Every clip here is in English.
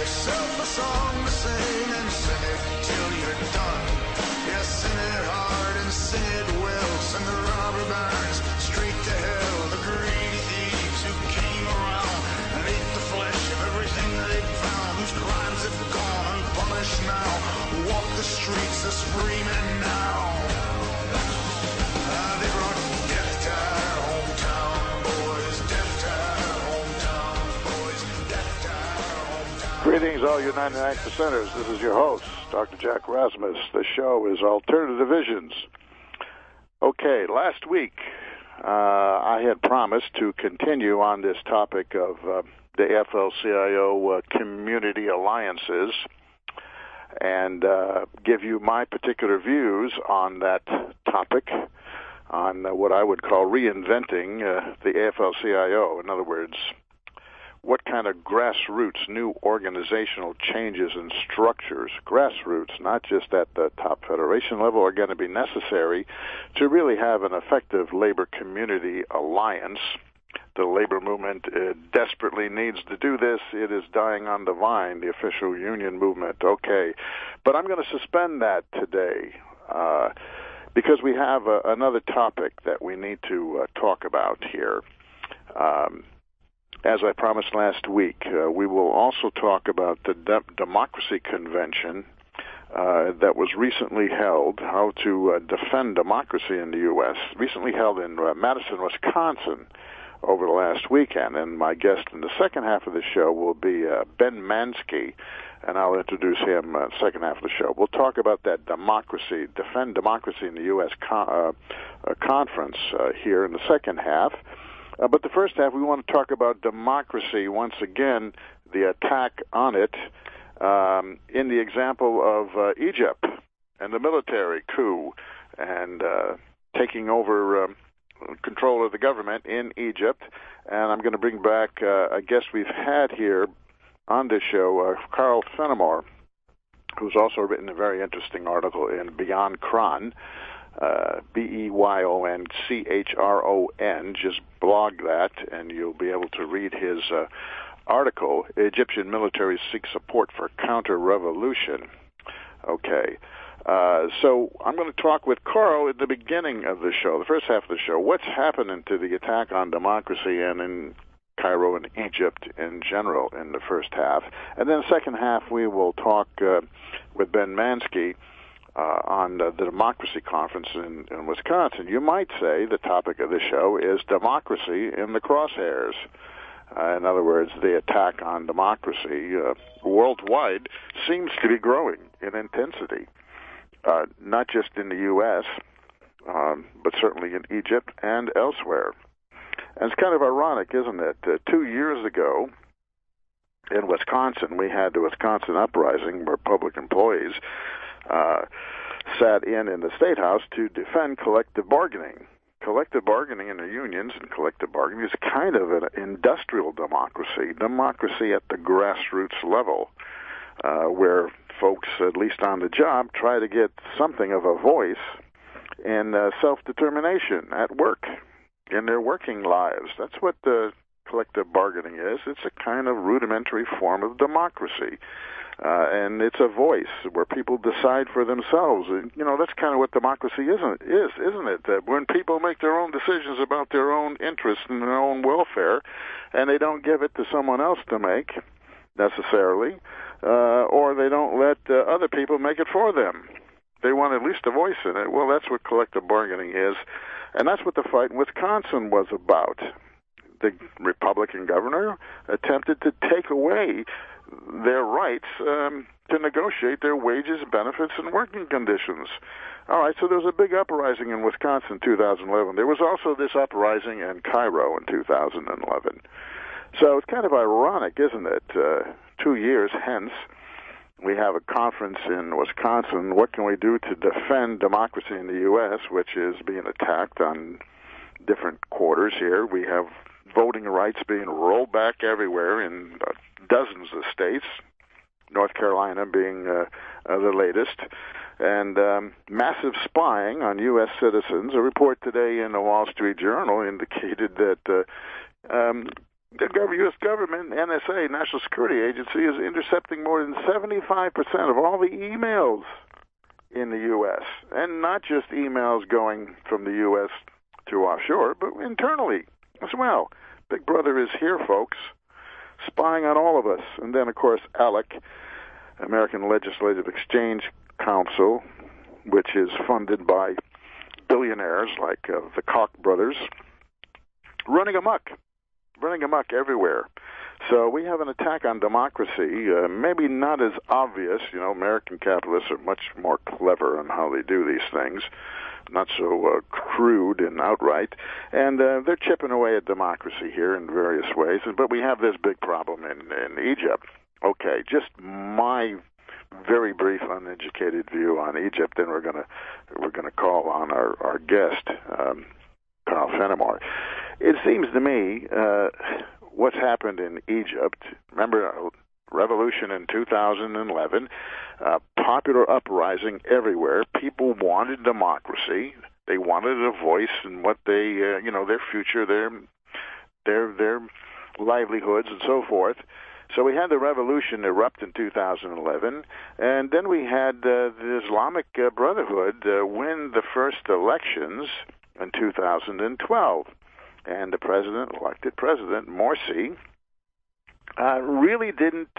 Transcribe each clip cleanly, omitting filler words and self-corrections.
yourself a song to sing and sing it till you're done. Yeah, sing it hard and sing it well. Send the robber barons straight to hell. The greedy thieves who came around and ate the flesh of everything they found. Whose crimes have gone unpunished now. Walk the streets a screaming now. They brought death to our hometown boys. Death to our hometown boys. Death to our hometown. Greetings, all you 99%ers. This is your host, Dr. Jack Rasmus. The show is Alternative Visions. Okay, last week I had promised to continue on this topic of the AFL-CIO community alliances and give you my particular views on that topic, on what I would call reinventing the AFL-CIO. In other words, what kind of grassroots, new organizational changes and structures, grassroots, not just at the top federation level, are going to be necessary to really have an effective labor community alliance. The labor movement desperately needs to do this. It is dying on the vine, the official union movement. Okay, but I'm going to suspend that today because we have another topic that we need to talk about here. As I promised last week, we will also talk about the Democracy Convention that was recently held, how to defend democracy in the U.S., recently held in Madison, Wisconsin, over the last weekend. And my guest in the second half of the show will be Ben Mansky, and I'll introduce him in the second half of the show. We'll talk about that democracy, defend democracy in the U.S. conference here in the second half. But the first half, we want to talk about democracy once again, the attack on it, in the example of Egypt and the military coup and taking over control of the government in Egypt. And I'm going to bring back a guest we've had here on this show, Carl Fenimore, who's also written a very interesting article in Beyond Chron, BEYONCHRON. Just blog that, and you'll be able to read his article, Egyptian Military Seek Support for Counter-Revolution. Okay. So I'm going to talk with Carl at the beginning of the show, the first half of the show, what's happening to the attack on democracy and in Cairo and Egypt in general in the first half. And then the second half, we will talk with Ben Mansky on the Democracy Conference in Wisconsin. You might say the topic of the show is democracy in the crosshairs. In other words, the attack on democracy worldwide seems to be growing in intensity, not just in the U.S., but certainly in Egypt and elsewhere. And it's kind of ironic, isn't it? 2 years ago in Wisconsin, we had the Wisconsin Uprising, where public employees sat in the State House to defend collective bargaining. Collective bargaining in the unions and collective bargaining is kind of an industrial democracy at the grassroots level, where folks, at least on the job, try to get something of a voice in self-determination at work, in their working lives. That's what the collective bargaining is. It's a kind of rudimentary form of democracy. And it's a voice where people decide for themselves. And, that's kind of what democracy isn't it? That when people make their own decisions about their own interests and their own welfare, and they don't give it to someone else to make, necessarily, or they don't let other people make it for them. They want at least a voice in it. Well, that's what collective bargaining is, and that's what the fight in Wisconsin was about. The Republican governor attempted to take away their rights to negotiate their wages, benefits, and working conditions. All right, so there was a big uprising in Wisconsin in 2011. There was also this uprising in Cairo in 2011. So it's kind of ironic, isn't it? 2 years hence, we have a conference in Wisconsin. What can we do to defend democracy in the U.S., which is being attacked on different quarters here? We have voting rights being rolled back everywhere in dozens of states, North Carolina being the latest, and massive spying on U.S. citizens. A report today in the Wall Street Journal indicated that The U.S. government, NSA, National Security Agency, is intercepting more than 75% of all the emails in the U.S. And not just emails going from the U.S. to offshore, but internally as well. Big Brother is here, folks, spying on all of us. And then, of course, ALEC, American Legislative Exchange Council, which is funded by billionaires like the Koch brothers, running amok everywhere. So we have an attack on democracy, maybe not as obvious. American capitalists are much more clever in how they do these things, not so crude and outright. And they're chipping away at democracy here in various ways. But we have this big problem in Egypt. Okay, just my very brief, uneducated view on Egypt, and we're gonna call on our guest, Carl Fenimore. It seems to me what's happened in Egypt. Remember, revolution in 2011, popular uprising everywhere. People wanted democracy. They wanted a voice in what they, their future, their livelihoods, and so forth. So we had the revolution erupt in 2011, and then we had the Islamic Brotherhood win the first elections in 2012. And the elected president, Morsi, really didn't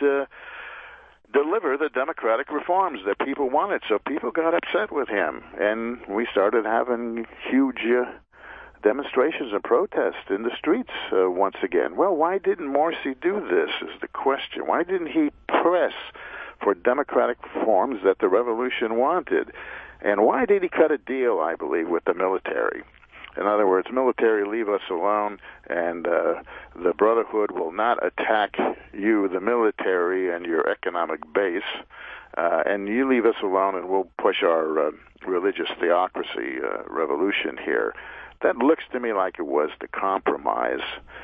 deliver the democratic reforms that people wanted. So people got upset with him, and we started having huge demonstrations and protests in the streets once again. Well, why didn't Morsi do this is the question. Why didn't he press for democratic reforms that the revolution wanted? And why did he cut a deal, I believe, with the military? In other words, military, leave us alone, and the Brotherhood will not attack you, the military, and your economic base, and you leave us alone, and we'll push our religious theocracy revolution here. That looks to me like it was the compromise.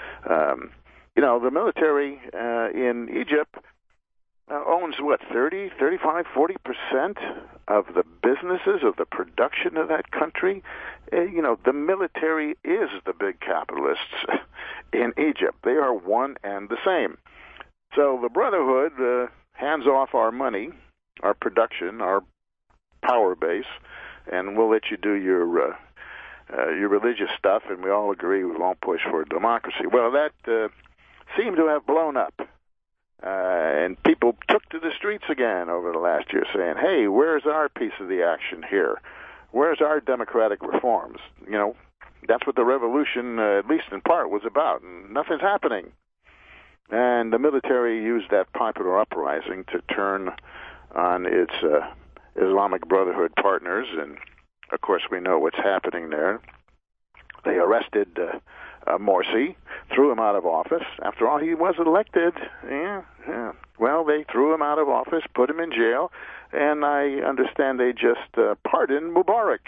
The military in Egypt owns, 35, 40% of the businesses, of the production of that country. The military is the big capitalists in Egypt. They are one and the same. So the Brotherhood hands off our money, our production, our power base, and we'll let you do your religious stuff, and we all agree we won't push for democracy. Well, that seemed to have blown up. And people took to the streets again over the last year saying, hey, where's our piece of the action here? Where's our democratic reforms? That's what the revolution, at least in part, was about. And nothing's happening. And the military used that popular uprising to turn on its Islamic Brotherhood partners. And, of course, we know what's happening there. They arrested Morsi, threw him out of office. After all, he was elected. Yeah. Well, they threw him out of office, put him in jail, and I understand they just pardoned Mubarak.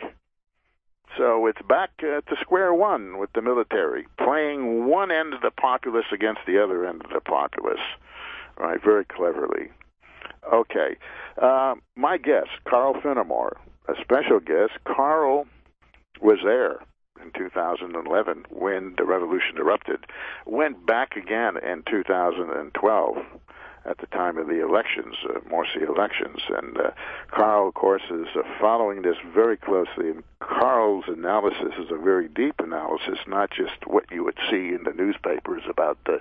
So it's back to square one with the military, playing one end of the populace against the other end of the populace. All right, very cleverly. Okay. My guest, Carl Fenimore, a special guest. Carl was there in 2011 when the revolution erupted, went back again in 2012 at the time of the elections, Morsi elections. And Carl, of course, is following this very closely. And Carl's analysis is a very deep analysis, not just what you would see in the newspapers about the,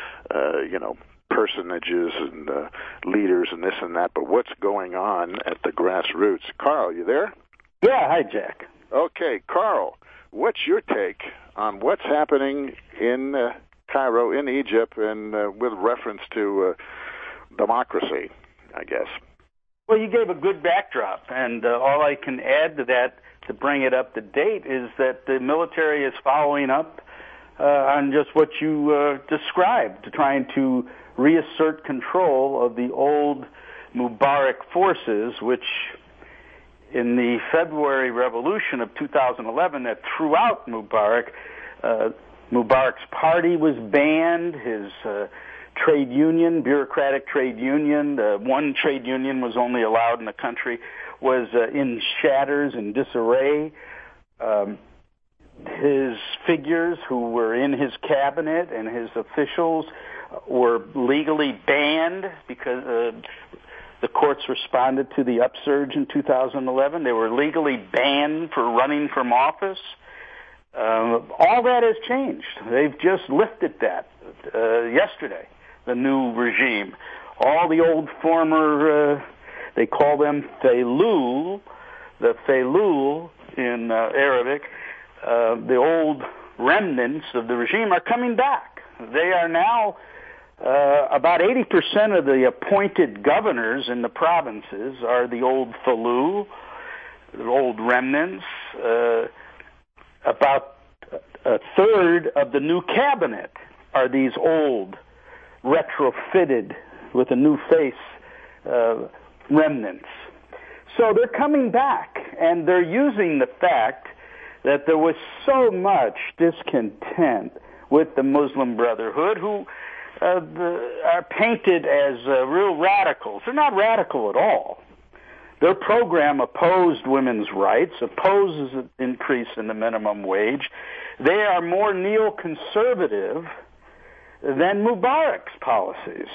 personages and leaders and this and that, but what's going on at the grassroots. Carl, you there? Yeah, hi, Jack. Okay, Carl, what's your take on what's happening in Cairo, in Egypt, and with reference to democracy, I guess? Well, you gave a good backdrop, and all I can add to that to bring it up to date is that the military is following up on just what you described, trying to reassert control of the old Mubarak forces, which in the February Revolution of 2011 that threw out Mubarak, Mubarak's party was banned, his trade union, bureaucratic trade union, one trade union was only allowed in the country, was in shatters and disarray. his figures who were in his cabinet and his officials were legally banned because the courts responded to the upsurge in 2011. They were legally banned for running from office. All that has changed. They've just lifted that yesterday, the new regime. All the old former, they call them Feilul, the Feilul in Arabic, the old remnants of the regime are coming back. They are now about 80% of the appointed governors in the provinces are the old Feilul, the old remnants. About a third of the new cabinet are these old, retrofitted with a new face remnants. So they're coming back, and they're using the fact that there was so much discontent with the Muslim Brotherhood, who are painted as real radicals. They're not radical at all. Their program opposed women's rights, opposes an increase in the minimum wage. They are more neoconservative than Mubarak's policies.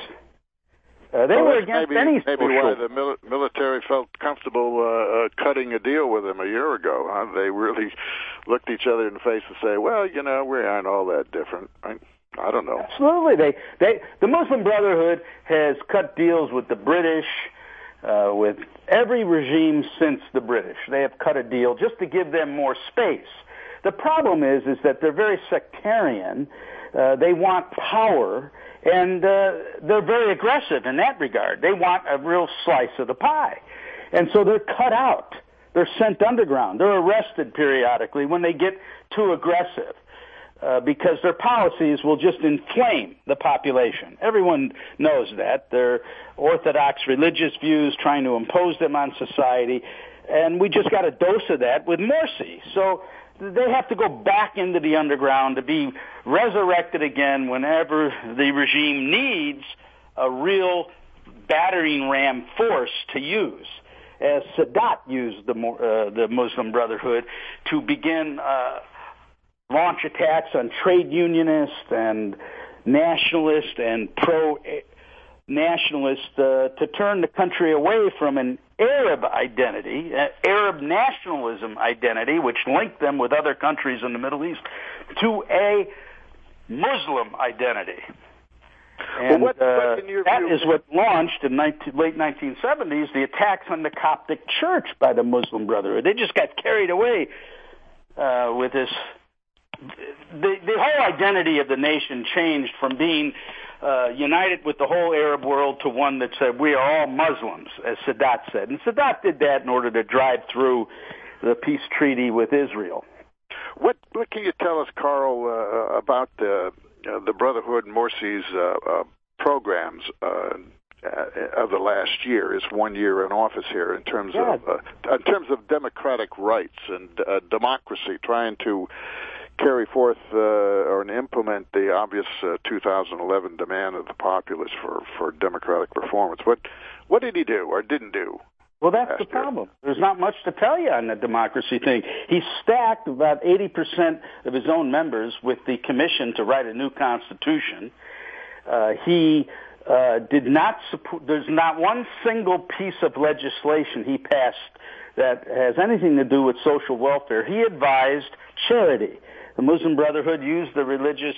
They were against any social... Maybe why the military felt comfortable cutting a deal with them a year ago. Huh? They really looked each other in the face and say, well, you know, we aren't all that different. I don't know. Absolutely. The Muslim Brotherhood has cut deals with the British, with every regime since the British. They have cut a deal just to give them more space. The problem is that they're very sectarian. They want power, and they're very aggressive in that regard. They want a real slice of the pie. And so they're cut out. They're sent underground. They're arrested periodically when they get too aggressive. Because their policies will just inflame the population. Everyone knows that. Their orthodox religious views trying to impose them on society, and we just got a dose of that with Morsi. So they have to go back into the underground to be resurrected again whenever the regime needs a real battering ram force to use, as Sadat used the Muslim Brotherhood to begin launch attacks on trade unionists and nationalists and pro-nationalists to turn the country away from an Arab identity, Arab nationalism identity, which linked them with other countries in the Middle East, to a Muslim identity. And that is what launched in late 1970s the attacks on the Coptic Church by the Muslim Brotherhood. They just got carried away with this. The whole identity of the nation changed from being united with the whole Arab world to one that said we are all Muslims, as Sadat said. And Sadat did that in order to drive through the peace treaty with Israel. What can you tell us, Carl, about the Brotherhood and Morsi's programs of the last year? Is 1 year in office here in terms of democratic rights and democracy, trying to carry forth or implement the obvious 2011 demand of the populace for democratic performance. What did he do or didn't do? Well, that's the problem. There's not much to tell you on the democracy thing. He stacked about 80% of his own members with the commission to write a new constitution. He did not support. There's not one single piece of legislation he passed that has anything to do with social welfare. He advised charity. The Muslim Brotherhood used their religious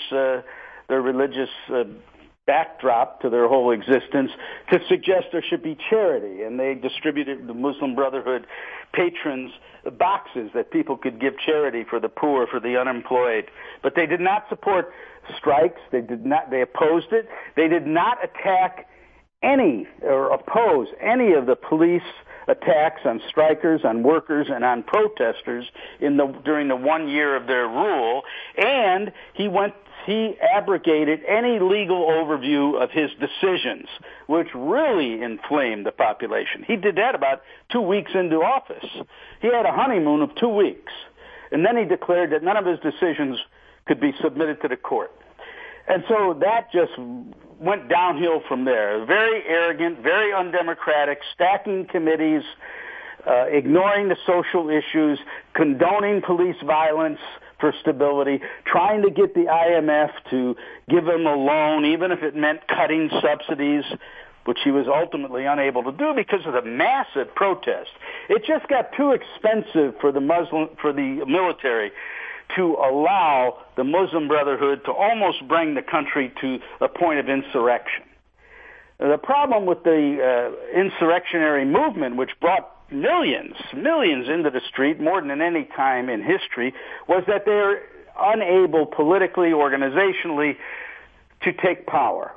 backdrop to their whole existence to suggest there should be charity, and they distributed the Muslim Brotherhood patrons boxes that people could give charity for the poor, for the unemployed. But they did not support strikes. They opposed it. They did not attack any or oppose any of the police attacks on strikers, on workers, and on protesters during the 1 year of their rule, and he abrogated any legal overview of his decisions, which really inflamed the population. He did that about 2 weeks into office. He had a honeymoon of 2 weeks, and then he declared that none of his decisions could be submitted to the court. And so that just went downhill from there. Very arrogant, very undemocratic, stacking committees, ignoring the social issues, condoning police violence, for stability, trying to get the IMF to give him a loan, even if it meant cutting subsidies, which he was ultimately unable to do because of the massive protest. It just got too expensive for the military to allow the Muslim Brotherhood to almost bring the country to a point of insurrection. The problem with the insurrectionary movement, which brought millions into the street, more than any time in history, was that they're unable politically, organizationally, to take power.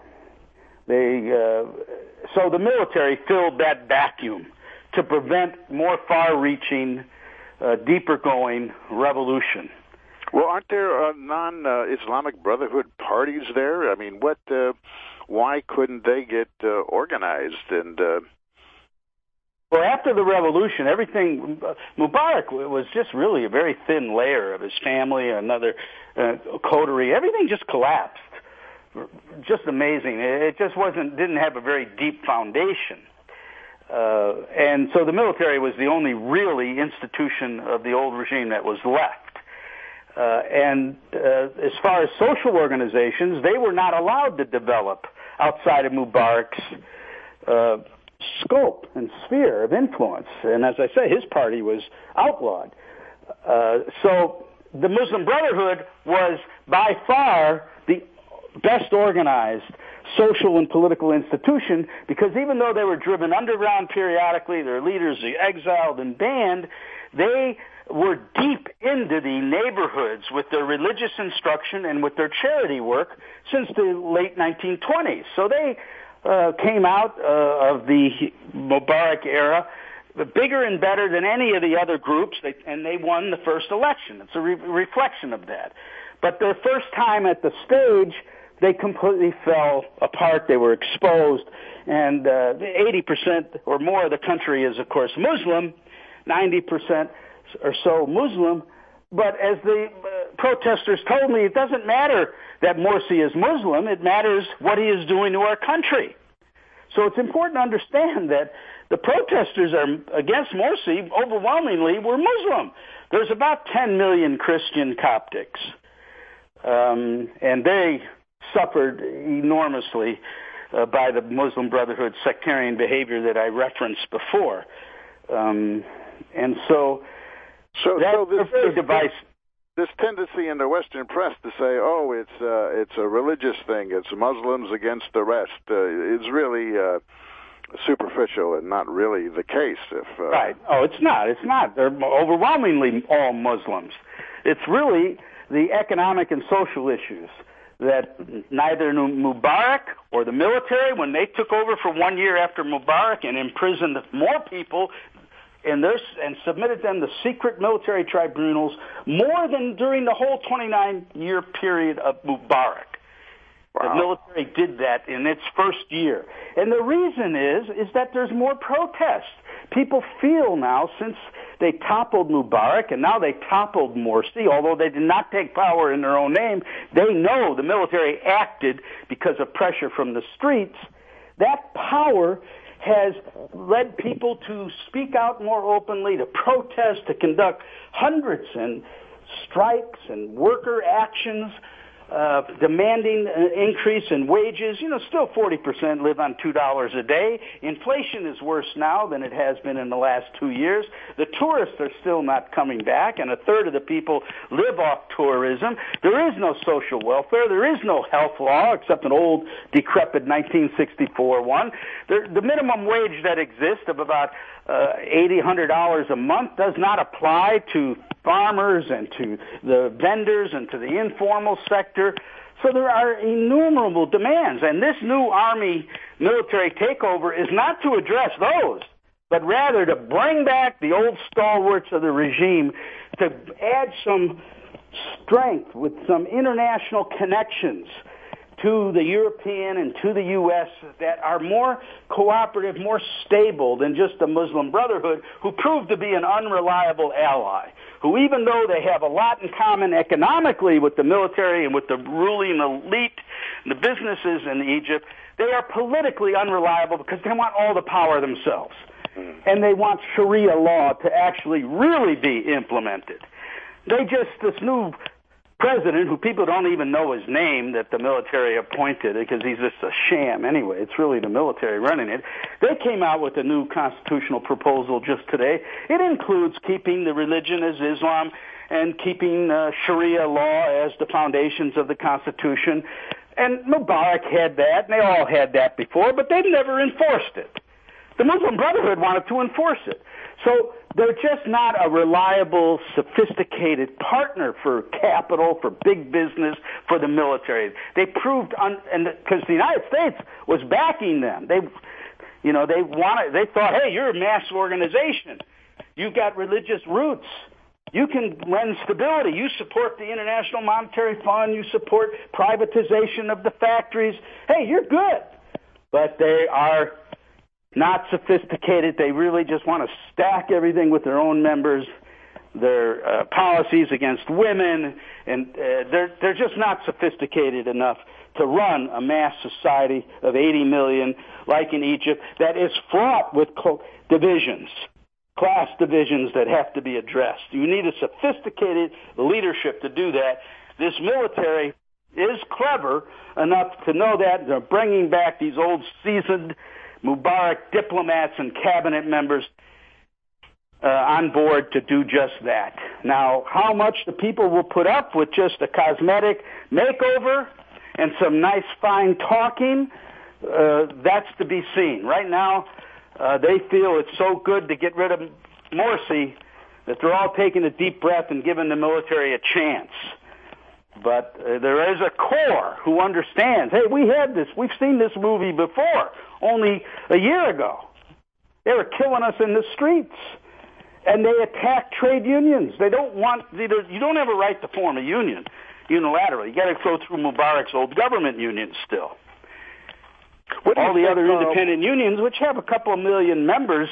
So the military filled that vacuum to prevent more far-reaching, deeper-going revolution. Well, aren't there non-Islamic Brotherhood parties there? I mean, why couldn't they get organized and... Well, after the revolution, everything, Mubarak was just really a very thin layer of his family, another coterie. Everything just collapsed. Just amazing. It just didn't have a very deep foundation. And so the military was the only really institution of the old regime that was left. And as far as social organizations, they were not allowed to develop outside of Mubarak's scope and sphere of influence. And as I say, his party was outlawed. So the Muslim Brotherhood was by far the best organized social and political institution, because even though they were driven underground periodically, their leaders were exiled and banned, they were deep into the neighborhoods with their religious instruction and with their charity work since the late 1920s. So they came out of the Mubarak era bigger and better than any of the other groups, and they won the first election. It's a reflection of that. But their first time at the stage, they completely fell apart. They were exposed, and 80% or more of the country is, of course, Muslim, 90% or so Muslim. But as the protesters told me, it doesn't matter that Morsi is Muslim. It matters what he is doing to our country. So it's important to understand that the protesters against Morsi overwhelmingly were Muslim. There's about 10 million Christian Coptics, and they suffered enormously by the Muslim Brotherhood sectarian behavior that I referenced before. And so this tendency in the Western press to say, "Oh, it's a religious thing. It's Muslims against the rest," is really superficial and not really the case. Right? Oh, it's not. It's not. They're overwhelmingly all Muslims. It's really the economic and social issues that neither Mubarak or the military, when they took over for 1 year after Mubarak and imprisoned more people and submitted them to secret military tribunals, more than during the whole 29-year period of Mubarak. Wow. The military did that in its first year. And the reason is that there's more protest. People feel now, since they toppled Mubarak and now they toppled Morsi, although they did not take power in their own name, they know the military acted because of pressure from the streets. That power has led people to speak out more openly, to protest, to conduct hundreds and strikes and worker actions, demanding an increase in wages. Still 40% live on $2 a day. Inflation is worse now than it has been in the last 2 years. The tourists are still not coming back, and a third of the people live off tourism. There is no social welfare. There is no health law except an old, decrepit 1964 one. The minimum wage that exists of about $80, $100 a month does not apply to farmers and to the vendors and to the informal sector. So there are innumerable demands, and this new army military takeover is not to address those, but rather to bring back the old stalwarts of the regime, to add some strength with some international connections to the European and to the U.S. that are more cooperative, more stable than just the Muslim Brotherhood, who proved to be an unreliable ally, who, even though they have a lot in common economically with the military and with the ruling elite, the businesses in Egypt, they are politically unreliable because they want all the power themselves. And they want Sharia law to actually really be implemented. This new president, who people don't even know his name, that the military appointed, because he's just a sham anyway. It's really the military running it. They came out with a new constitutional proposal just today. It includes keeping the religion as Islam and keeping Sharia law as the foundations of the Constitution. And Mubarak had that, and they all had that before, but they've never enforced it. The Muslim Brotherhood wanted to enforce it. So they're just not a reliable, sophisticated partner for capital, for big business, for the military. They proved, because the United States was backing them. They thought, hey, you're a mass organization. You've got religious roots. You can lend stability. You support the International Monetary Fund. You support privatization of the factories. Hey, you're good. But they are not sophisticated. They really just want to stack everything with their own members, their policies against women, and they're just not sophisticated enough to run a mass society of 80 million like in Egypt that is fraught with divisions, class divisions that have to be addressed. You need a sophisticated leadership to do that. This military is clever enough to know that. They're bringing back these old seasoned Mubarak diplomats and cabinet members on board to do just that. Now, how much the people will put up with just a cosmetic makeover and some nice fine talking, that's to be seen. Right now, they feel it's so good to get rid of Morsi that they're all taking a deep breath and giving the military a chance. But there is a core who understands, hey, we had this, we've seen this movie before, only a year ago. They were killing us in the streets, and they attack trade unions. They don't want, you don't have a right to form a union unilaterally. You got to go through Mubarak's old government unions still. All the other independent unions, which have a couple of million members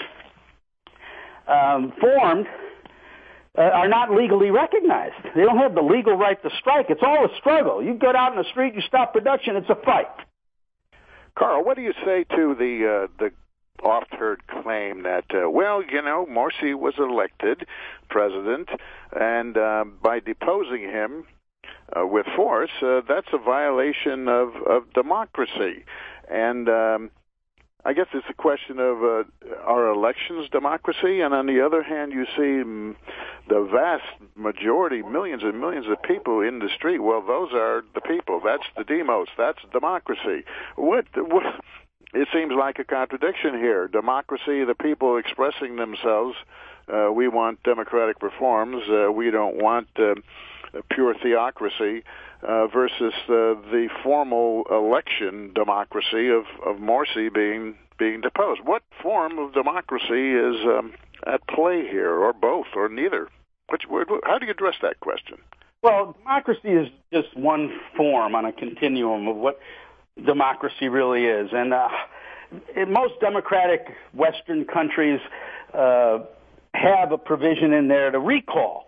formed, are not legally recognized. They don't have the legal right to strike. It's all a struggle. You get out in the street, you stop production, it's a fight. Carl, what do you say to the oft-heard claim that, Morsi was elected president, and by deposing him with force, that's a violation of democracy? And I guess it's a question of are elections democracy? And on the other hand, you see the vast majority, millions and millions of people in the street. Well, those are the people. That's the demos. That's democracy. What? It seems like a contradiction here. Democracy, the people expressing themselves. We want democratic reforms. We don't want pure theocracy. Versus the formal election democracy of Morsi being deposed. What form of democracy is at play here, or both, or neither? How do you address that question? Well, democracy is just one form on a continuum of what democracy really is. And in most democratic Western countries have a provision in there to recall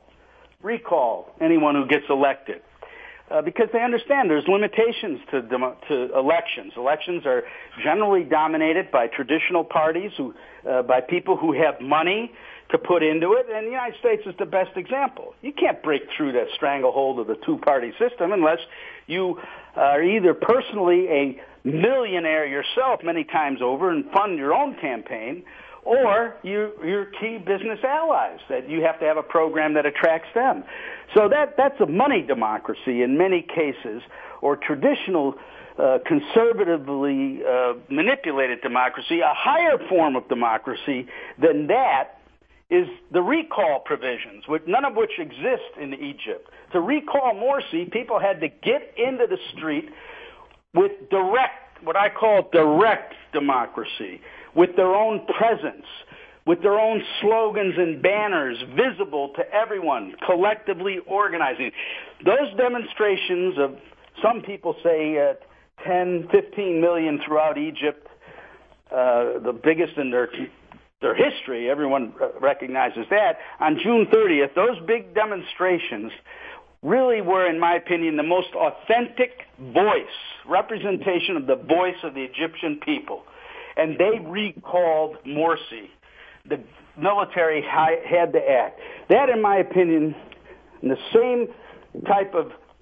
anyone who gets elected. Because they understand there's limitations to elections. Elections are generally dominated by traditional parties, by people who have money to put into it, and the United States is the best example. You can't break through that stranglehold of the two-party system unless you are either personally a millionaire yourself many times over and fund your own campaign, or your key business allies, that you have to have a program that attracts them. So that's a money democracy in many cases, or traditional conservatively manipulated democracy. A higher form of democracy than that is the recall provisions, none of which exist in Egypt. To recall Morsi, people had to get into the street with what I call direct democracy, with their own presence, with their own slogans and banners visible to everyone, collectively organizing. Those demonstrations of, some people say, 10, 15 million throughout Egypt, the biggest in their history, everyone recognizes that. On June 30th, those big demonstrations really were, in my opinion, the most authentic representation of the voice of the Egyptian people. And they recalled Morsi. The military had to act. That, in my opinion, in the same type of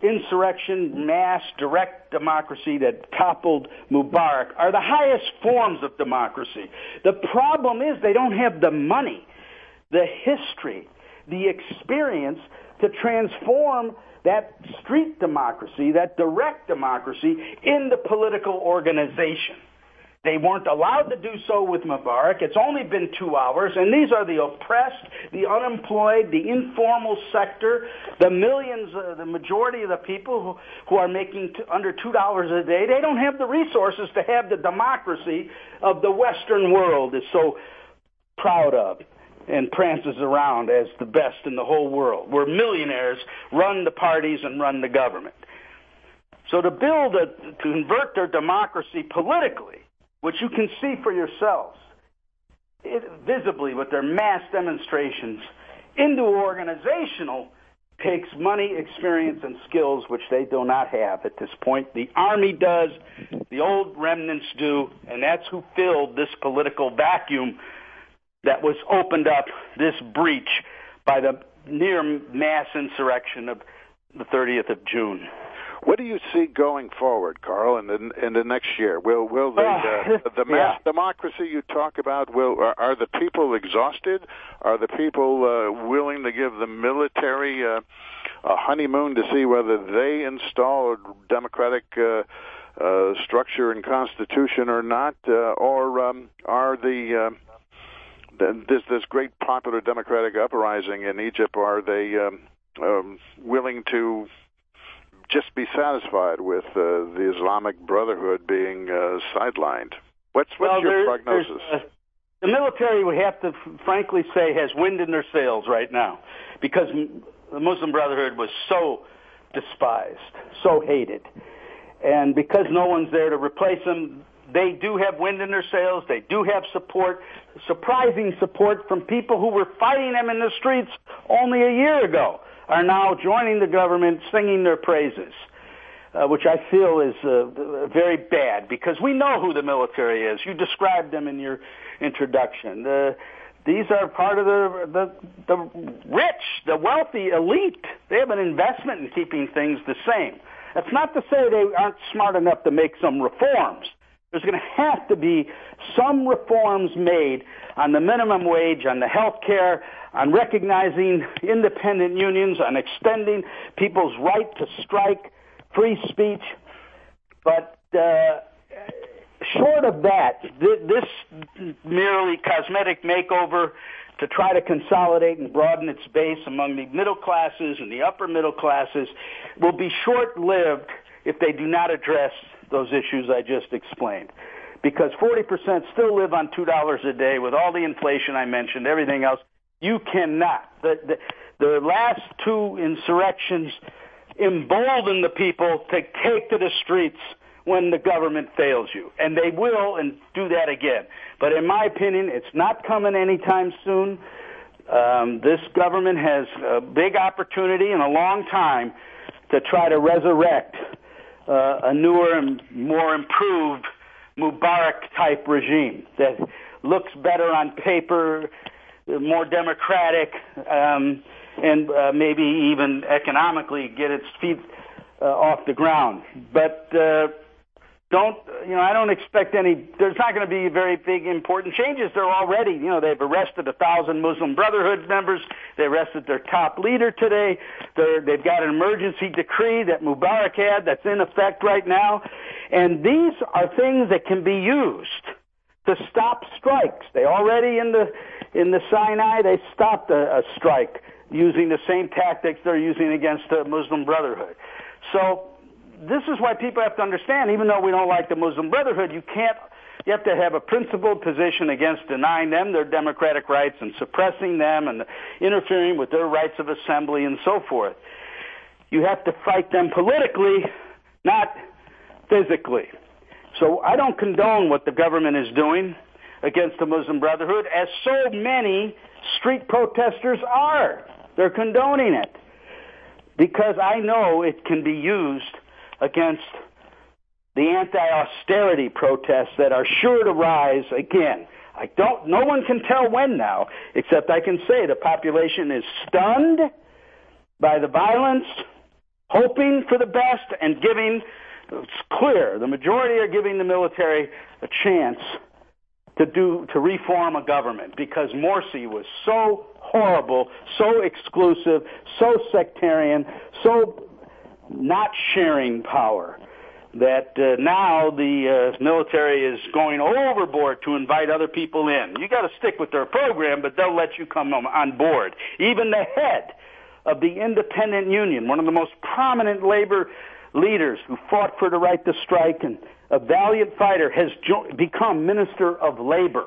insurrection, mass, direct democracy that toppled Mubarak are the highest forms of democracy. The problem is they don't have the money, the history, the experience to transform that street democracy, that direct democracy, into political organization. They weren't allowed to do so with Mubarak. It's only been 2 hours, and these are the oppressed, the unemployed, the informal sector, the millions, the majority of the people who are making under $2 a day. They don't have the resources to have the democracy of the Western world is so proud of and prances around as the best in the whole world, where millionaires run the parties and run the government. So to convert their democracy politically, which you can see for yourselves, visibly with their mass demonstrations, into organizational, takes money, experience, and skills which they do not have at this point. The Army does, the old remnants do, and that's who filled this political vacuum that was opened up, this breach, by the near mass insurrection of the 30th of June. What do you see going forward, Carl, in the next year? Will the mass democracy you talk about, are the people exhausted? Are the people willing to give the military a honeymoon to see whether they install a democratic structure and constitution or not? Or are this great popular democratic uprising in Egypt, are they willing to just be satisfied with the Islamic Brotherhood being sidelined? What's your prognosis? The military, we have to frankly say, has wind in their sails right now, because the Muslim Brotherhood was so despised, so hated. And because no one's there to replace them, they do have wind in their sails. They do have support, surprising support from people who were fighting them in the streets only a year ago, are now joining the government, singing their praises, which I feel is very bad, because we know who the military is. You described them in your introduction. These are part of the rich, the wealthy elite. They have an investment in keeping things the same. That's not to say they aren't smart enough to make some reforms. There's going to have to be some reforms made on the minimum wage, on the health care, on recognizing independent unions, on extending people's right to strike, free speech. But short of that, this merely cosmetic makeover to try to consolidate and broaden its base among the middle classes and the upper middle classes will be short-lived if they do not address those issues I just explained. Because 40% still live on $2 a day with all the inflation I mentioned, everything else. You cannot. The last two insurrections embolden the people to take to the streets when the government fails you. And they will, and do that again. But in my opinion, it's not coming anytime soon. This government has a big opportunity in a long time to try to resurrect a newer and more improved Mubarak-type regime that looks better on paper, more democratic, and maybe even economically get its feet off the ground. But I don't expect any. There's not going to be very big, important changes. They're already, they've arrested 1,000 Muslim Brotherhood members. They arrested their top leader today. They've got an emergency decree that Mubarak had that's in effect right now. And these are things that can be used to stop strikes. They already in the Sinai, they stopped a strike using the same tactics they're using against the Muslim Brotherhood. So this is why people have to understand, even though we don't like the Muslim Brotherhood, you have to have a principled position against denying them their democratic rights and suppressing them and interfering with their rights of assembly and so forth. You have to fight them politically, not physically. So I don't condone what the government is doing against the Muslim Brotherhood, as so many street protesters are. They're condoning it because I know it can be used against the anti-austerity protests that are sure to rise again. No one can tell when now, except I can say the population is stunned by the violence, hoping for the best and giving, it's clear, the majority are giving the military a chance to reform a government because Morsi was so horrible, so exclusive, so sectarian, so not sharing power that now the military is going overboard to invite other people in. You got to stick with their program, but they'll let you come on board. Even the head of the Independent Union, one of the most prominent labor leaders who fought for the right to strike and a valiant fighter, has become Minister of Labor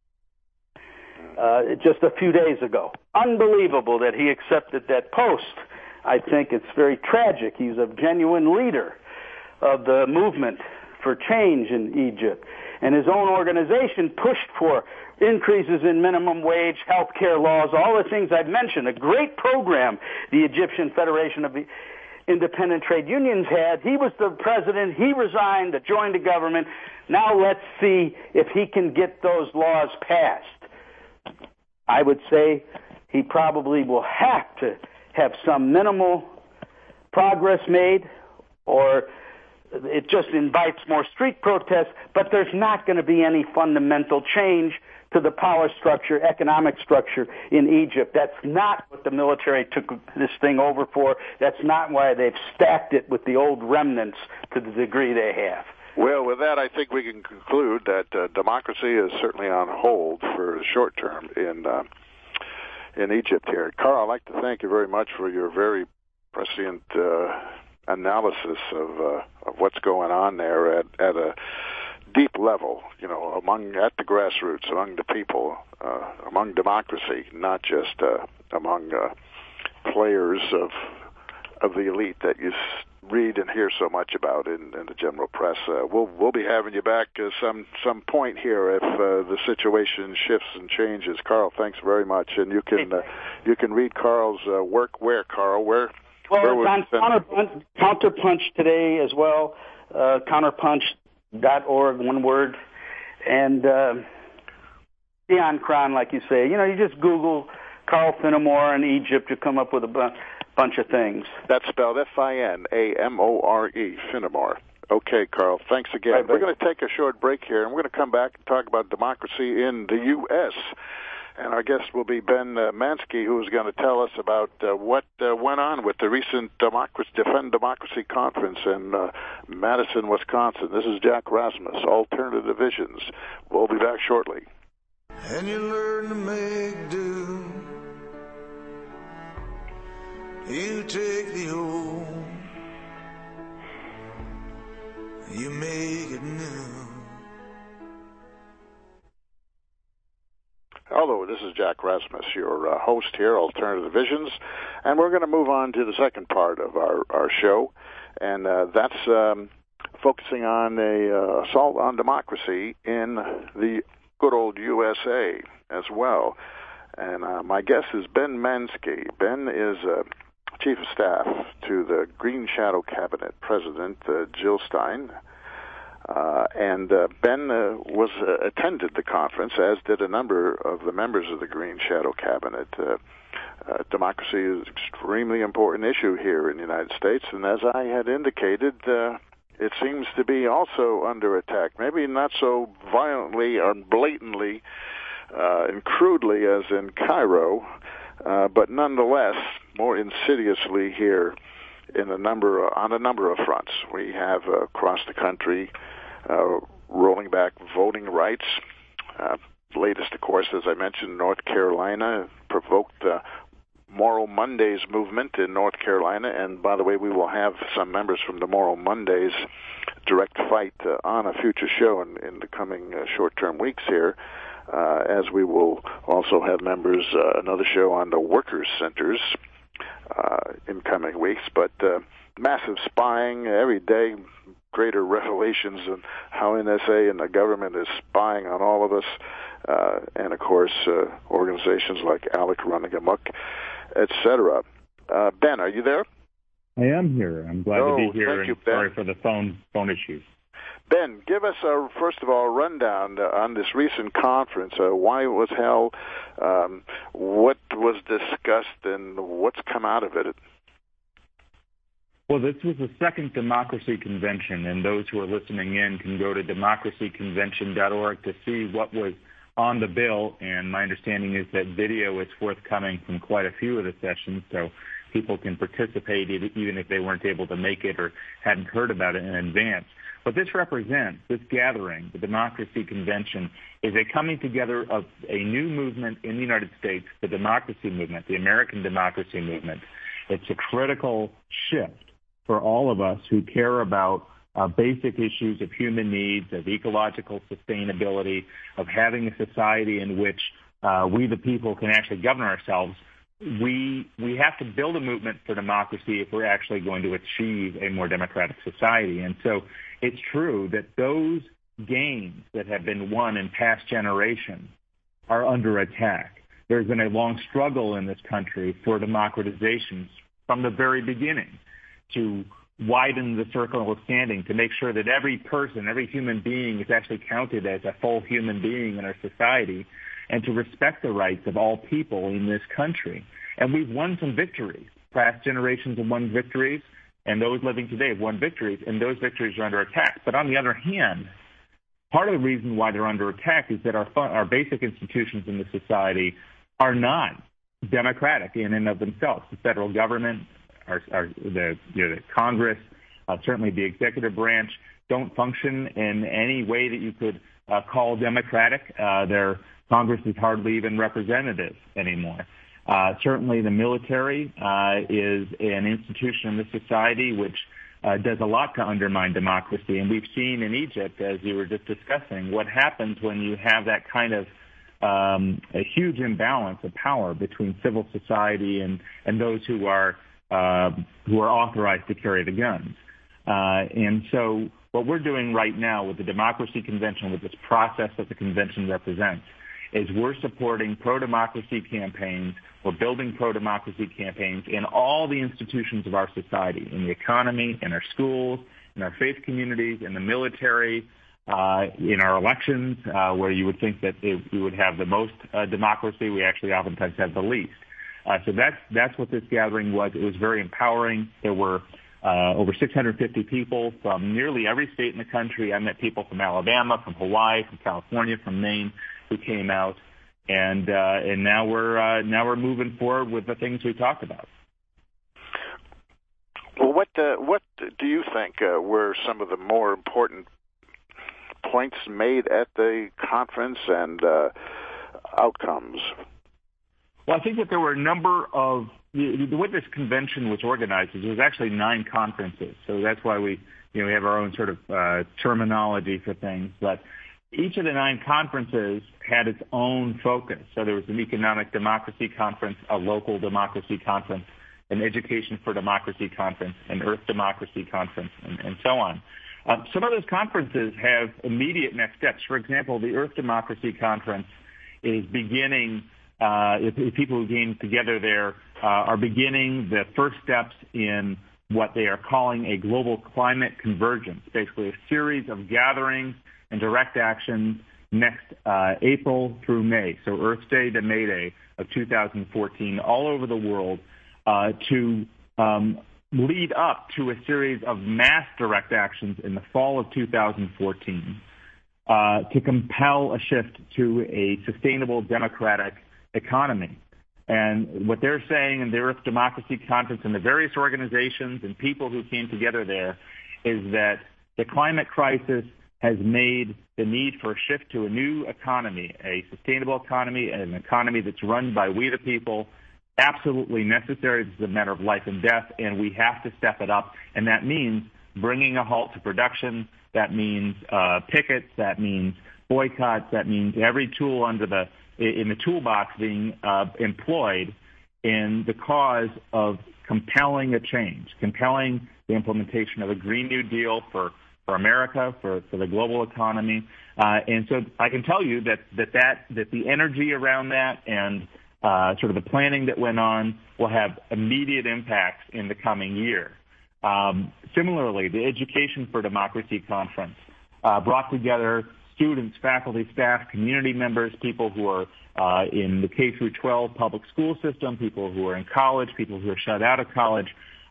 just a few days ago. Unbelievable that he accepted that post. I think it's very tragic. He's a genuine leader of the movement for change in Egypt. And his own organization pushed for increases in minimum wage, health care laws, all the things I've mentioned. A great program the Egyptian Federation of Independent Trade Unions had. He was the president. He resigned to join the government. Now let's see if he can get those laws passed. I would say he probably will have to have some minimal progress made, or it just invites more street protests, but there's not going to be any fundamental change to the power structure, economic structure in Egypt. That's not what the military took this thing over for. That's not why they've stacked it with the old remnants to the degree they have. Well, with that, I think we can conclude that democracy is certainly on hold for the short term in Egypt here. Carl, I'd like to thank you very much for your very prescient analysis of what's going on there at a deep level, you know, at the grassroots, among the people, among democracy, not just among players of the elite that you read and hear so much about in the general press. We'll be having you back some point here if the situation shifts and changes. Carl, thanks very much, and you can read Carl's work where, Carl? Where? Well, it's on Counterpunch today as well. Counterpunch.org, one word, and Theon Kron, like you say. You know, you just Google Carl Finamore and Egypt, you come up with a bunch of things. That's spelled Finamore, Finamore. Okay, Carl, thanks again. Right, we're going to take a short break here, and we're going to come back and talk about democracy in the U.S., and our guest will be Ben Mansky, who's going to tell us about what went on with the recent Defend Democracy Conference in Madison, Wisconsin. This is Jack Rasmus, Alternative Visions. We'll be back shortly. And you learn to make do. You take the old, you make it new. Hello, this is Jack Rasmus, your host here, Alternative Visions, and we're going to move on to the second part of our show, and that's focusing on a assault on democracy in the good old USA as well. And my guest is Ben Mansky. Ben is Chief of Staff to the Green Shadow Cabinet President, Jill Stein. And Ben attended the conference, as did a number of the members of the Green Shadow Cabinet. Democracy is an extremely important issue here in the United States, and as I had indicated, it seems to be also under attack. Maybe not so violently or blatantly and crudely as in Cairo, but nonetheless more insidiously here on a number of fronts. We have across the country rolling back voting rights. Latest, of course, as I mentioned, North Carolina provoked the Moral Mondays movement in North Carolina, and by the way, we will have some members from the Moral Mondays direct fight on a future show in the coming short-term weeks here, as we will also have members, another show on the workers' centers in coming weeks, but massive spying every day, greater revelations on how NSA and the government is spying on all of us, and of course organizations like ALEC running amok, etc. Ben, are you there? I am here. I'm glad to be here. Thank you, and Ben. Sorry for the phone issues. Ben, give us first of all a rundown on this recent conference. Why it was held, what was discussed, and what's come out of it. Well, this was the second Democracy Convention, and those who are listening in can go to democracyconvention.org to see what was on the bill. And my understanding is that video is forthcoming from quite a few of the sessions, so people can participate even if they weren't able to make it or hadn't heard about it in advance. What this represents, this gathering, the Democracy Convention, is a coming together of a new movement in the United States, the democracy movement, the American democracy movement. It's a critical shift for all of us who care about basic issues of human needs, of ecological sustainability, of having a society in which we the people can actually govern ourselves. We have to build a movement for democracy if we're actually going to achieve a more democratic society. And so it's true that those gains that have been won in past generations are under attack. There's been a long struggle in this country for democratization from the very beginning to widen the circle of standing, to make sure that every person, every human being is actually counted as a full human being in our society, and to respect the rights of all people in this country. And we've won some victories. Past generations have won victories, and those living today have won victories, and those victories are under attack. But on the other hand, part of the reason why they're under attack is that our basic institutions in the society are not democratic in and of themselves. The federal government, the Congress, certainly the executive branch, don't function in any way that you could call democratic. Their Congress is hardly even representative anymore. Certainly the military is an institution in the society which does a lot to undermine democracy. And we've seen in Egypt, as you were just discussing, what happens when you have that kind of a huge imbalance of power between civil society and those who are authorized to carry the guns. And so what we're doing right now with the Democracy Convention, with this process that the convention represents, is we're supporting pro-democracy campaigns. We're building pro-democracy campaigns in all the institutions of our society, in the economy, in our schools, in our faith communities, in the military, in our elections, where you would think that we would have the most democracy. We actually oftentimes have the least. So that's what this gathering was. It was very empowering. There were over 650 people from nearly every state in the country. I met people from Alabama, from Hawaii, from California, from Maine, who came out, and now we're moving forward with the things we talked about. Well, what do you think were some of the more important points made at the conference and outcomes? Well, I think that there were a number of the way this convention was organized is there was actually 9 conferences, so that's why we have our own sort of terminology for things, but each of the 9 conferences had its own focus. So there was an economic democracy conference, a local democracy conference, an education for democracy conference, an earth democracy conference, and so on. Some of those conferences have immediate next steps. For example, the Earth Democracy Conference is beginning, people who came together there are beginning the first steps in what they are calling a global climate convergence, basically a series of gatherings and direct actions next April through May, so Earth Day to May Day of 2014, all over the world, to lead up to a series of mass direct actions in the fall of 2014 to compel a shift to a sustainable democratic economy. And what they're saying in the Earth Democracy Conference and the various organizations and people who came together there is that the climate crisis has made the need for a shift to a new economy, a sustainable economy, and an economy that's run by we the people, absolutely necessary. This is a matter of life and death, and we have to step it up. And that means bringing a halt to production. That means pickets. That means boycotts. That means every tool in the toolbox being employed in the cause of compelling a change, compelling the implementation of a Green New Deal for America, for the global economy. And so I can tell you that the energy around that and sort of the planning that went on will have immediate impacts in the coming year. Similarly, the Education for Democracy Conference brought together students, faculty, staff, community members, people who are in the K through 12 public school system, people who are in college, people who are shut out of college,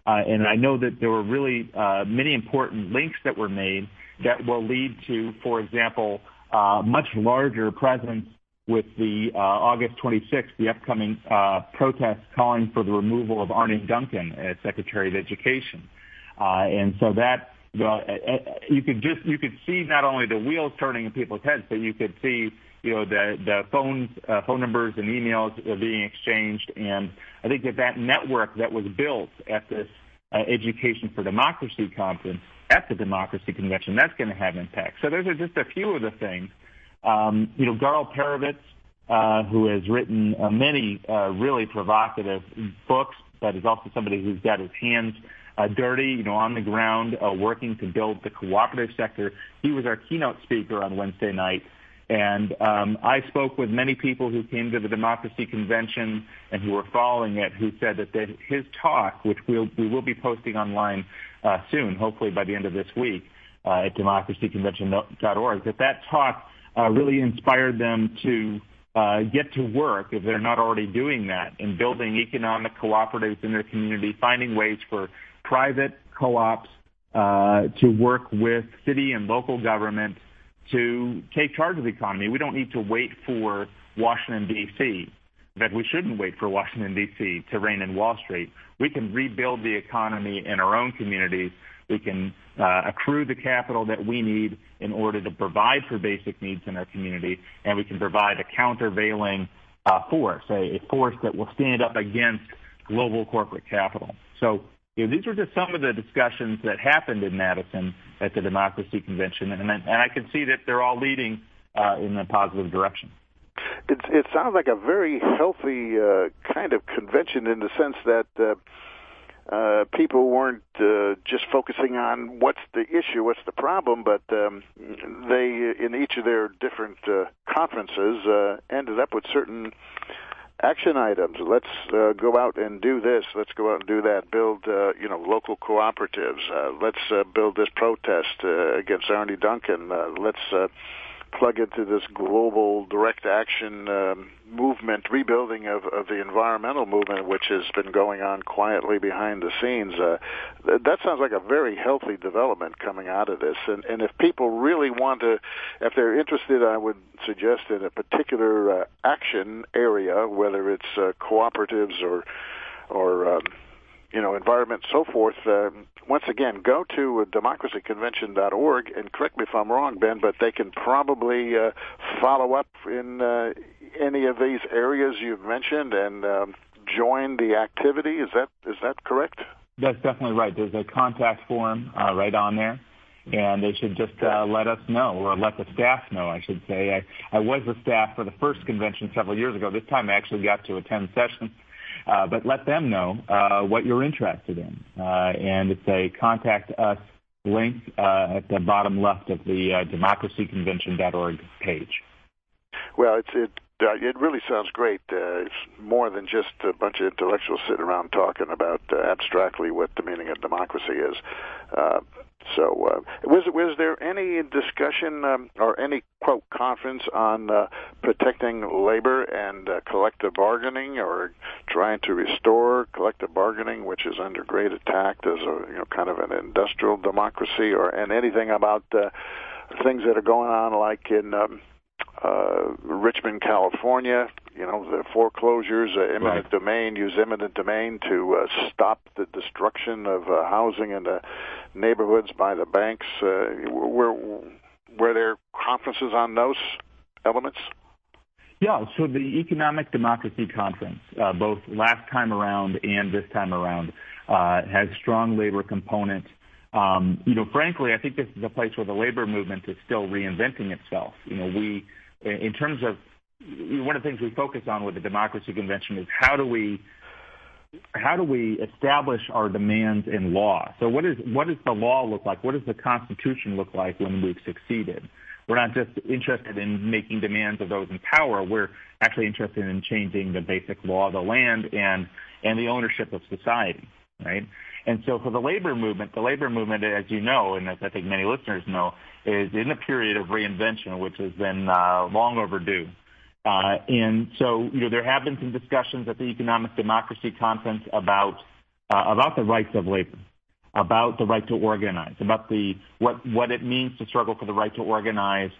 And I know that there were really many important links that were made that will lead to, for example, much larger presence with the August 26th, the upcoming protest calling for the removal of Arne Duncan as Secretary of Education. And so that you could see not only the wheels turning in people's heads, but you could see the phone numbers and emails being exchanged. And I think that network that was built at this Education for Democracy conference at the Democracy Convention, that's going to have impact. So those are just a few of the things. Garl Perovitz, who has written many really provocative books, but is also somebody who's got his hands dirty, on the ground, working to build the cooperative sector. He was our keynote speaker on Wednesday night. And I spoke with many people who came to the Democracy Convention and who were following it, who said that his talk, which we will be posting online soon, hopefully by the end of this week at democracyconvention.org, that talk really inspired them to get to work, if they're not already doing that, in building economic cooperatives in their community, finding ways for private co-ops to work with city and local government to take charge of the economy. We don't need to wait for Washington, D.C. In fact, we shouldn't wait for Washington, D.C. to rein in Wall Street. We can rebuild the economy in our own communities. We can accrue the capital that we need in order to provide for basic needs in our community, and we can provide a countervailing force, a force that will stand up against global corporate capital. So these were just some of the discussions that happened in Madison at the Democracy Convention, and I can see that they're all leading in a positive direction. It sounds like a very healthy kind of convention in the sense that people weren't just focusing on what's the issue, what's the problem, but they, in each of their different conferences, ended up with certain action items. Let's go out and do this. Let's go out and do that. Build, local cooperatives. Let's build this protest against Arne Duncan. Let's plug into this global direct action movement, rebuilding of the environmental movement, which has been going on quietly behind the scenes. That sounds like a very healthy development coming out of this. And if people really want to, if they're interested, I would suggest in a particular action area, whether it's cooperatives or environment, so forth. Once again, go to democracyconvention.org, and correct me if I'm wrong, Ben, but they can probably follow up in any of these areas you've mentioned and join the activity. Is that correct? That's definitely right. There's a contact form right on there, and they should just let us know, or let the staff know, I should say. I was the staff for the first convention several years ago. This time I actually got to attend sessions. But let them know what you're interested in. And it's a contact us link at the bottom left of the democracyconvention.org page. Well, it really sounds great. It's more than just a bunch of intellectuals sitting around talking about abstractly what the meaning of democracy is. So was there any discussion or any, quote, conference on protecting labor and collective bargaining, or trying to restore collective bargaining, which is under great attack as a kind of an industrial democracy, and anything about things that are going on like in Richmond, California, the foreclosures, eminent domain, use eminent domain to stop the destruction of housing in the neighborhoods by the banks. Were there conferences on those elements? Yeah, so the Economic Democracy Conference, both last time around and this time around, has strong labor component. Frankly, I think this is a place where the labor movement is still reinventing itself. In terms of one of the things we focus on with the Democracy Convention is how do we establish our demands in law? So what does the law look like? What does the Constitution look like when we've succeeded? We're not just interested in making demands of those in power. We're actually interested in changing the basic law of the land and the ownership of society, right? And so for the labor movement, as you know, and as I think many listeners know, is in a period of reinvention, which has been long overdue. And so, there have been some discussions at the Economic Democracy Conference about about the rights of labor, about the right to organize, about what it means to struggle for the right to organize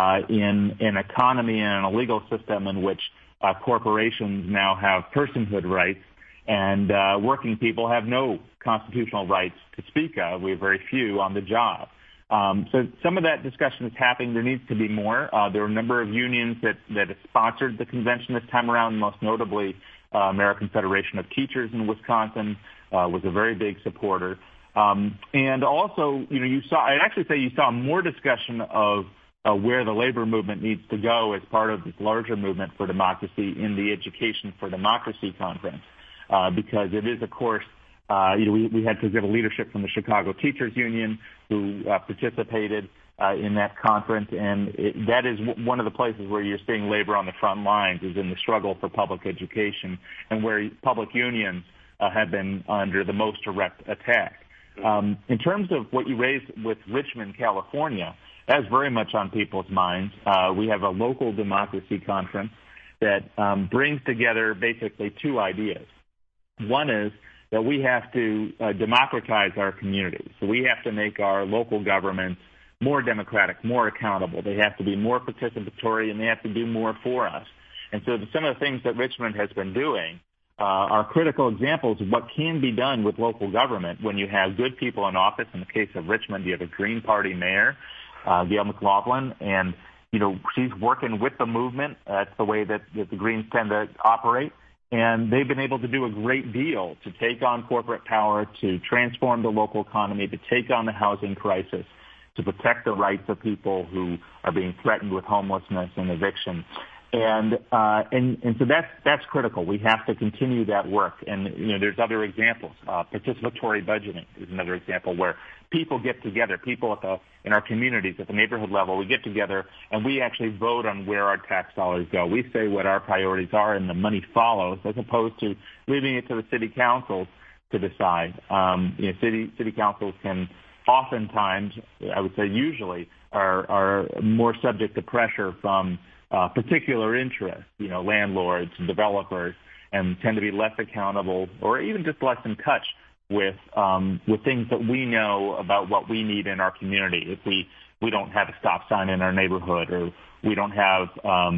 in an economy and a legal system in which corporations now have personhood rights and working people have no constitutional rights to speak of. We have very few on the job. So some of that discussion is happening. There needs to be more. There are a number of unions that have sponsored the convention this time around, most notably American Federation of Teachers in Wisconsin was a very big supporter. And also, I'd actually say you saw more discussion of where the labor movement needs to go as part of this larger movement for democracy in the Education for Democracy conference, because it is, of course, we had to get a leadership from the Chicago Teachers Union who participated in that conference, and that is one of the places where you're seeing labor on the front lines is in the struggle for public education and where public unions have been under the most direct attack. In terms of what you raised with Richmond, California, that's very much on people's minds. We have a local democracy conference that brings together basically two ideas. One is that we have to democratize our communities. So we have to make our local governments more democratic, more accountable. They have to be more participatory, and they have to do more for us. And so some of the things that Richmond has been doing are critical examples of what can be done with local government when you have good people in office. In the case of Richmond, you have a Green Party mayor, Gail McLaughlin, and she's working with the movement. That's the way that the Greens tend to operate. And they've been able to do a great deal to take on corporate power, to transform the local economy, to take on the housing crisis, to protect the rights of people who are being threatened with homelessness and eviction. And so that's critical. We have to continue that work. And there's other examples. Participatory budgeting is another example where people get together. People in our communities at the neighborhood level, we get together and we actually vote on where our tax dollars go. We say what our priorities are, and the money follows, as opposed to leaving it to the city councils to decide. City councils can oftentimes, I would say usually, are more subject to pressure from particular interests, landlords and developers, and tend to be less accountable or even just less in touch with things that we know about what we need in our community. If we don't have a stop sign in our neighborhood, or we don't have,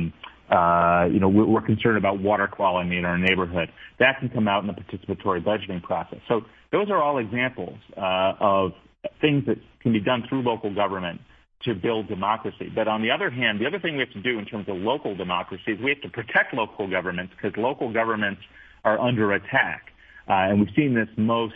we're concerned about water quality in our neighborhood, that can come out in the participatory budgeting process. So those are all examples of things that can be done through local government to build democracy. But on the other hand, the other thing we have to do in terms of local democracy is we have to protect local governments, because local governments are under attack. And we've seen this most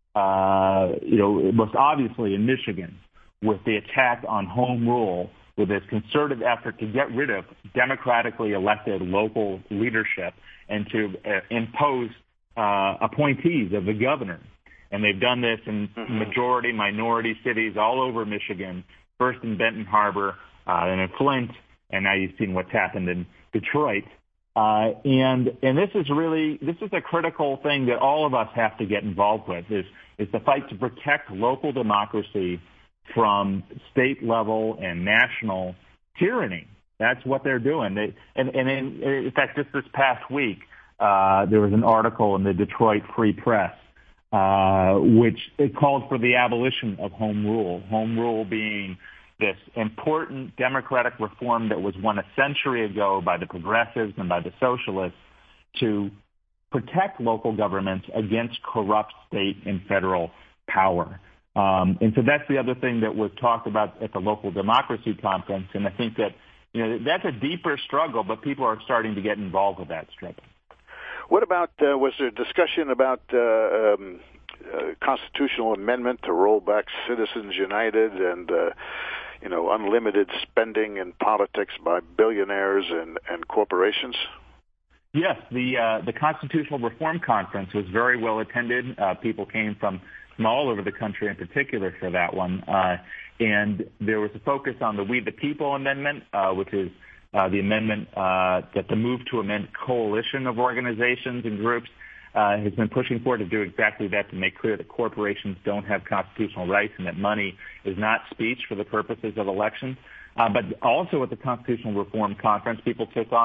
obviously in Michigan with the attack on home rule, with this concerted effort to get rid of democratically elected local leadership and to impose appointees of the governor. And they've done this in majority, minority cities all over Michigan, first in Benton Harbor, and in Flint, and now you've seen what's happened in Detroit. And this is a critical thing that all of us have to get involved with, is the fight to protect local democracy from state level and national tyranny. That's what they're doing. In fact, just this past week, there was an article in the Detroit Free Press which it called for the abolition of home rule. Home rule being this important democratic reform that was won a century ago by the progressives and by the socialists to protect local governments against corrupt state and federal power. And so that's the other thing that was talked about at the local democracy conference. And I think that, that's a deeper struggle, but people are starting to get involved with that struggle. What about, was there discussion about constitutional amendment to roll back Citizens United and, unlimited spending in politics by billionaires and corporations? Yes, the Constitutional Reform Conference was very well attended. People came from all over the country in particular for that one. And there was a focus on the We the People Amendment, which is the amendment that the Move to Amend coalition of organizations and groups has been pushing for, to do exactly that, to make clear that corporations don't have constitutional rights and that money is not speech for the purposes of elections. But also at the Constitutional Reform Conference, people took on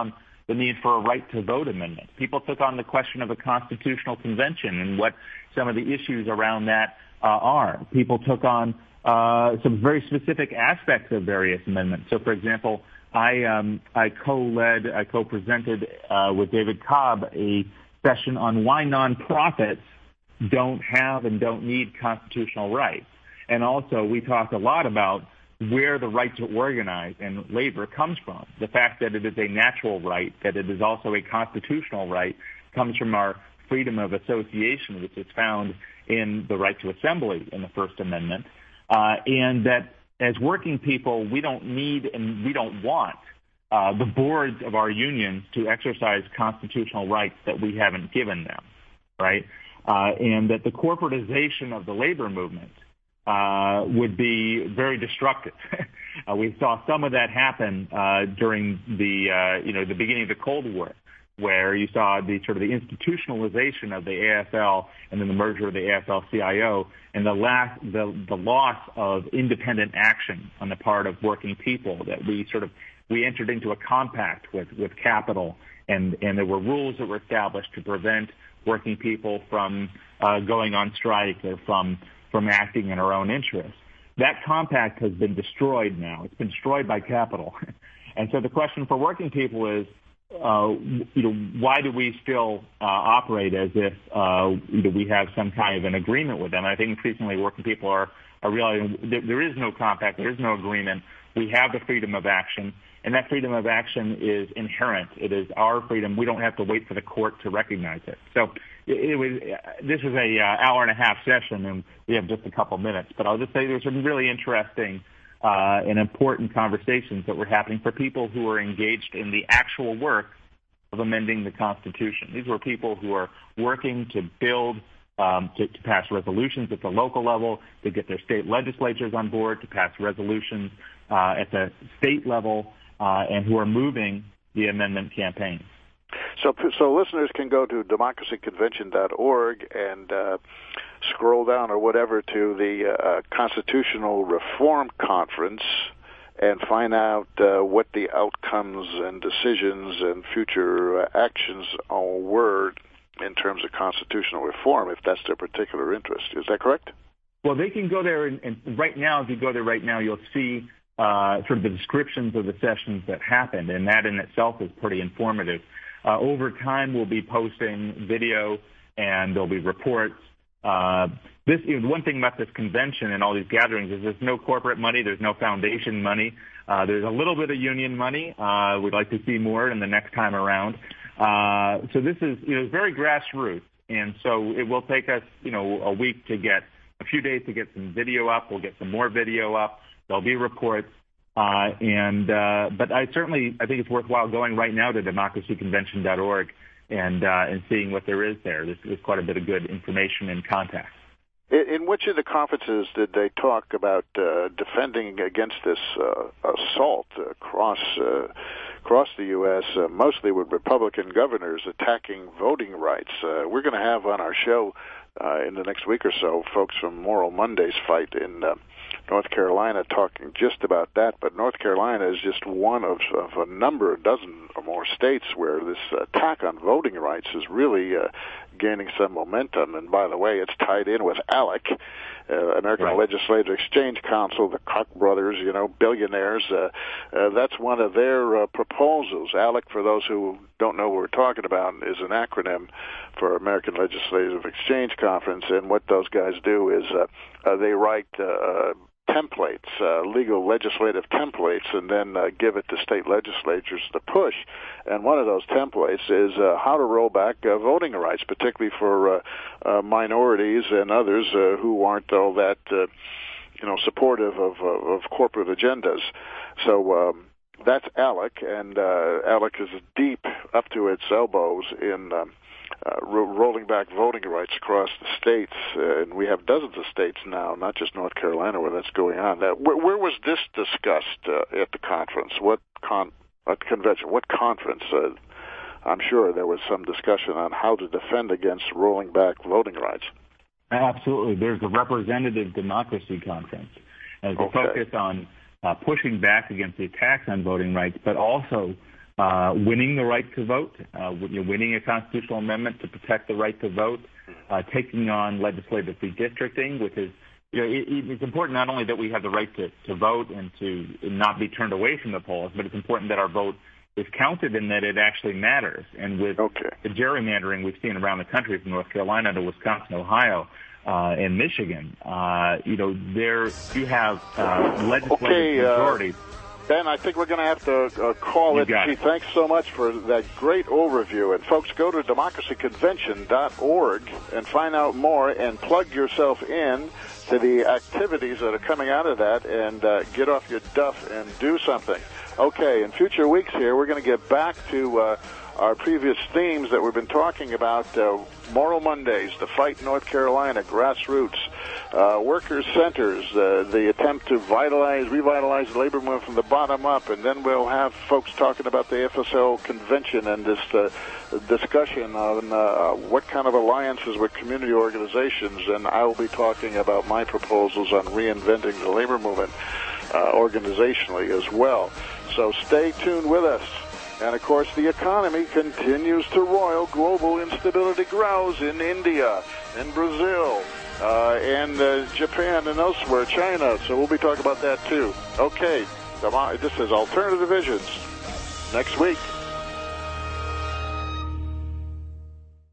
the need for a right to vote amendment. People took on the question of a constitutional convention and what some of the issues around that are. People took on some very specific aspects of various amendments. So, for example, I co-presented with David Cobb a session on why nonprofits don't have and don't need constitutional rights. And also, we talked a lot about where the right to organize and labor comes from. The fact that it is a natural right, that it is also a constitutional right, comes from our freedom of association, which is found in the right to assembly in the First Amendment, and that as working people, we don't need and we don't want the boards of our unions to exercise constitutional rights that we haven't given them, right? And that the corporatization of the labor movement would be very destructive. We saw some of that happen during the beginning of the Cold War, where you saw the sort of the institutionalization of the AFL and then the merger of the AFL-CIO and the loss of independent action on the part of working people. That we entered into a compact with capital, and there were rules that were established to prevent working people from going on strike or from acting in our own interests. That compact has been destroyed now. It's been destroyed by capital. And so the question for working people is, why do we still operate as if we have some kind of an agreement with them? I think increasingly working people are realizing there is no compact, there is no agreement. We have the freedom of action, and that freedom of action is inherent. It is our freedom. We don't have to wait for the court to recognize it. So this is a hour-and-a-half session, and we have just a couple minutes. But I'll just say there's some really interesting and important conversations that were happening for people who are engaged in the actual work of amending the Constitution. These were people who are working to build, to pass resolutions at the local level, to get their state legislatures on board, to pass resolutions at the state level, and who are moving the amendment campaign. So listeners can go to democracyconvention.org and scroll down or whatever to the Constitutional Reform Conference and find out what the outcomes and decisions and future actions were in terms of constitutional reform, if that's their particular interest. Is that correct? Well, they can go there, and right now, if you go there right now, you'll see sort of the descriptions of the sessions that happened, and that in itself is pretty informative. Over time, we'll be posting video, and there'll be reports. One thing about this convention and all these gatherings is there's no corporate money, there's no foundation money. There's a little bit of union money. We'd like to see more in the next time around. So this is very grassroots, and so it will take us a few days to get some video up. We'll get some more video up. There'll be reports. But I think it's worthwhile going right now to democracyconvention.org and seeing what there is there. There's quite a bit of good information and context. In which of the conferences did they talk about defending against this assault across the U.S., mostly with Republican governors attacking voting rights? We're going to have on our show in the next week or so folks from Moral Monday's fight in North Carolina talking just about that, but North Carolina is just one of a dozen or more states where this attack on voting rights is really gaining some momentum. And by the way, it's tied in with ALEC, American Legislative Exchange Council, the Koch brothers, billionaires. That's one of their proposals. ALEC, for those who don't know what we're talking about, is an acronym for American Legislative Exchange Conference, and what those guys do is they write templates, legal legislative templates, and then give it to state legislatures to push. And one of those templates is how to roll back voting rights, particularly for minorities and others who aren't all that supportive of corporate agendas. So that's ALEC, and ALEC is deep up to its elbows in rolling back voting rights across the states, and we have dozens of states now, not just North Carolina, where that's going on. Where was this discussed at the conference? What convention? What conference? I'm sure there was some discussion on how to defend against rolling back voting rights. Absolutely. There's a representative democracy conference. There's a focus on pushing back against the attacks on voting rights, but also winning the right to vote, winning a constitutional amendment to protect the right to vote, taking on legislative redistricting, which is, it's important not only that we have the right to vote and to not be turned away from the polls, but it's important that our vote is counted and that it actually matters. And with the gerrymandering we've seen around the country, from North Carolina to Wisconsin, Ohio, and Michigan, there you have legislative majorities. Ben, I think we're going to have to call it. Gee, thanks so much for that great overview. And folks, go to democracyconvention.org and find out more and plug yourself in to the activities that are coming out of that, and get off your duff and do something. Okay, in future weeks here, we're going to get back to our previous themes that we've been talking about. Moral Mondays, the fight in North Carolina, grassroots, workers' centers, the attempt to revitalize the labor movement from the bottom up, and then we'll have folks talking about the AFL-CIO convention and this discussion on what kind of alliances with community organizations, and I will be talking about my proposals on reinventing the labor movement organizationally as well. So stay tuned with us. And, of course, the economy continues to roil. Global instability grows in India, in Brazil, and Japan and elsewhere, China. So we'll be talking about that, too. Okay, this is Alternative Visions. Next week.